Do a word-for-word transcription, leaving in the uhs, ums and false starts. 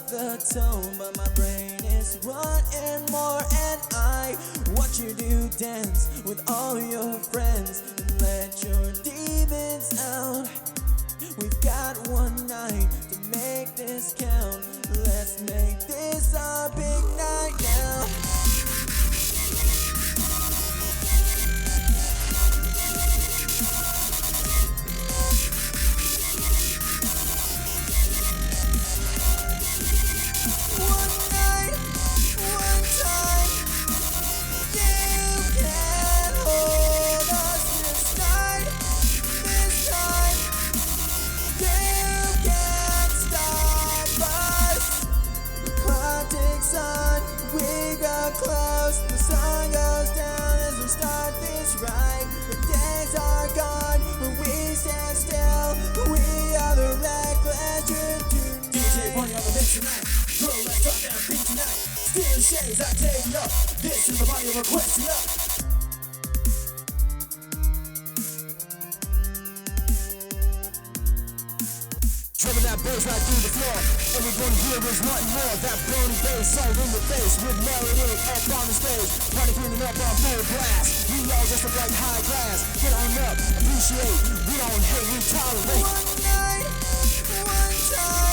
the tone, but my brain is wanting more. And I watch you do dance with all your friends and let your demons out. We've got one night to make this count. Let's make this our big night now. We got close, the sun goes down as we start this ride. The days are gone, but we stand still. We are the reckless tonight. D J Bunny on the mix tonight. Girl, let's drop that beat tonight. Stealing shades, I take it up. This is the body of requesting up. Driving that bass right through the floor. Everybody here is wanting more. That burning bass soul in the face with melody up on the stage. Party cleaning up on full blast. We all just look like high class. Get on up, appreciate. We don't hate, we tolerate. One night, one time.